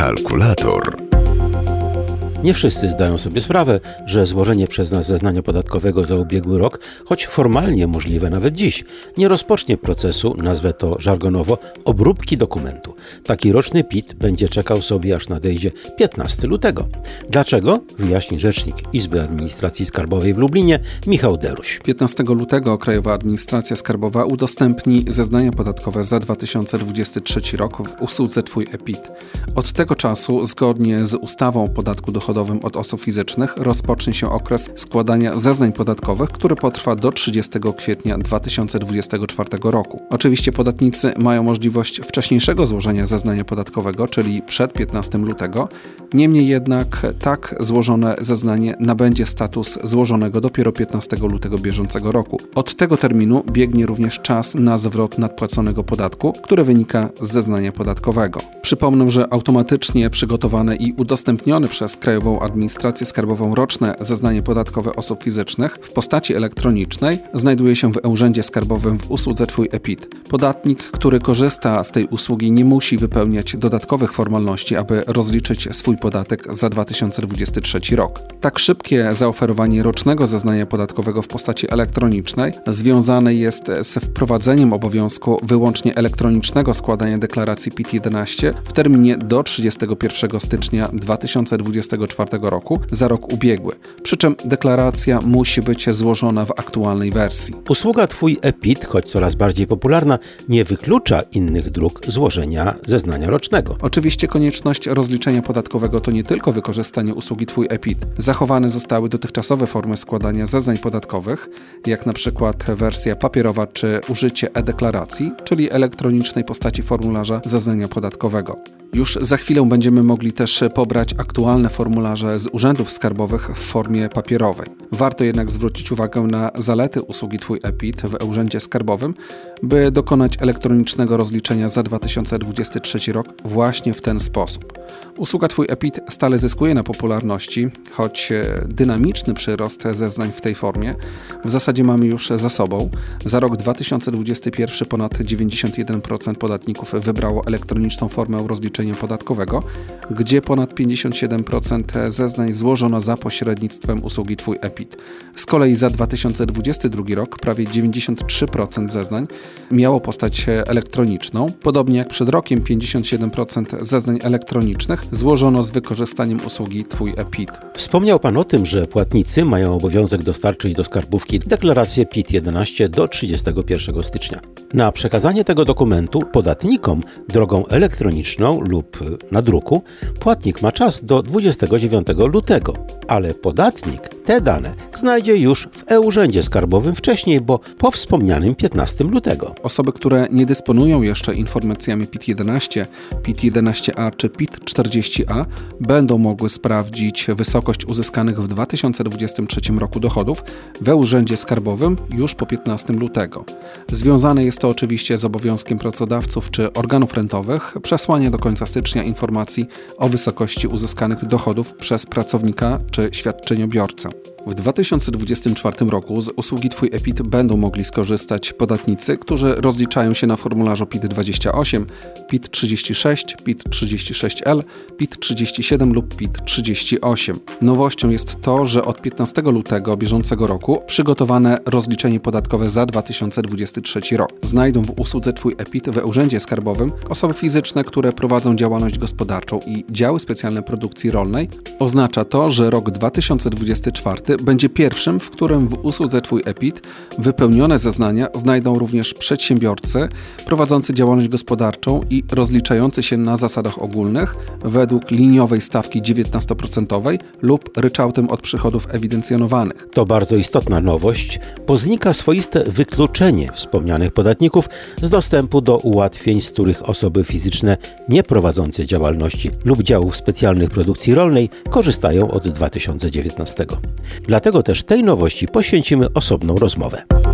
Kalkulator. Nie wszyscy zdają sobie sprawę, że złożenie przez nas zeznania podatkowego za ubiegły rok, choć formalnie możliwe nawet dziś, nie rozpocznie procesu, nazwę to żargonowo, obróbki dokumentu. Taki roczny PIT będzie czekał sobie, aż nadejdzie 15 lutego. Dlaczego? Wyjaśni rzecznik Izby Administracji Skarbowej w Lublinie Michał Deruś. 15 lutego Krajowa Administracja Skarbowa udostępni zeznania podatkowe za 2023 rok w usłudze Twój e-PIT. Od tego czasu, zgodnie z ustawą o podatku dochodowym od osób fizycznych, rozpocznie się okres składania zeznań podatkowych, który potrwa do 30 kwietnia 2024 roku. Oczywiście podatnicy mają możliwość wcześniejszego złożenia zeznania podatkowego, czyli przed 15 lutego. Niemniej jednak tak złożone zeznanie nabędzie status złożonego dopiero 15 lutego bieżącego roku. Od tego terminu biegnie również czas na zwrot nadpłaconego podatku, który wynika z zeznania podatkowego. Przypomnę, że automatycznie przygotowane i udostępnione przez Krajową Administrację Skarbową roczne zeznanie podatkowe osób fizycznych w postaci elektronicznej znajduje się w e-Urzędzie Skarbowym w usłudze Twój e-PIT. Podatnik, który korzysta z tej usługi, nie musi wypełniać dodatkowych formalności, aby rozliczyć swój podatek za 2023 rok. Tak szybkie zaoferowanie rocznego zeznania podatkowego w postaci elektronicznej związane jest z wprowadzeniem obowiązku wyłącznie elektronicznego składania deklaracji PIT-11 w terminie do 31 stycznia 2024 roku za rok ubiegły. Przy czym deklaracja musi być złożona w aktualnej wersji. Usługa Twój e-PIT, choć coraz bardziej popularna, nie wyklucza innych dróg złożenia zeznania rocznego. Oczywiście konieczność rozliczenia podatkowego to nie tylko wykorzystanie usługi Twój e-PIT. Zachowane zostały dotychczasowe formy składania zeznań podatkowych, jak na przykład wersja papierowa czy użycie e-deklaracji, czyli elektronicznej postaci formularza zeznania podatkowego. Już za chwilę będziemy mogli też pobrać aktualne formularze z urzędów skarbowych w formie papierowej. Warto jednak zwrócić uwagę na zalety usługi Twój e-PIT w e-Urzędzie Skarbowym, by dokonać elektronicznego rozliczenia za 2023 rok właśnie w ten sposób. Usługa Twój e-PIT stale zyskuje na popularności, choć dynamiczny przyrost zeznań w tej formie w zasadzie mamy już za sobą. Za rok 2021 ponad 91% podatników wybrało elektroniczną formę rozliczenia podatkowego, gdzie ponad 57% zeznań złożono za pośrednictwem usługi Twój e-PIT. Z kolei za 2022 rok prawie 93% zeznań miało postać elektroniczną. Podobnie jak przed rokiem 57% zeznań elektronicznych złożono z wykorzystaniem usługi Twój e-PIT. Wspomniał Pan o tym, że płatnicy mają obowiązek dostarczyć do skarbówki deklarację PIT-11 do 31 stycznia. Na przekazanie tego dokumentu podatnikom drogą elektroniczną lub na druku płatnik ma czas do 29 lutego, ale podatnik te dane znajdzie już w e-Urzędzie Skarbowym wcześniej, bo po wspomnianym 15 lutego. Osoby, które nie dysponują jeszcze informacjami PIT-11, PIT-11A czy PIT-40A będą mogły sprawdzić wysokość uzyskanych w 2023 roku dochodów w e-Urzędzie Skarbowym już po 15 lutego. Związane jest to oczywiście z obowiązkiem pracodawców czy organów rentowych przesłania do końca stycznia informacji o wysokości uzyskanych dochodów przez pracownika czy świadczeniobiorcę. W 2024 roku z usługi Twój e-PIT będą mogli skorzystać podatnicy, którzy rozliczają się na formularzu PIT-28, PIT-36, PIT-36L, PIT-37 lub PIT-38. Nowością jest to, że od 15 lutego bieżącego roku przygotowane rozliczenie podatkowe za 2023 rok znajdą w usłudze Twój e-PIT w e-Urzędzie Skarbowym osoby fizyczne, które prowadzą działalność gospodarczą i działy specjalne produkcji rolnej. Oznacza to, że rok 2024 będzie pierwszym, w którym w usłudze Twój e-PIT wypełnione zeznania znajdą również przedsiębiorcy prowadzący działalność gospodarczą i rozliczający się na zasadach ogólnych według liniowej stawki 19% lub ryczałtem od przychodów ewidencjonowanych. To bardzo istotna nowość, bo znika swoiste wykluczenie wspomnianych podatników z dostępu do ułatwień, z których osoby fizyczne nieprowadzące działalności lub działów specjalnych produkcji rolnej korzystają od 2019. Dlatego też tej nowości poświęcimy osobną rozmowę.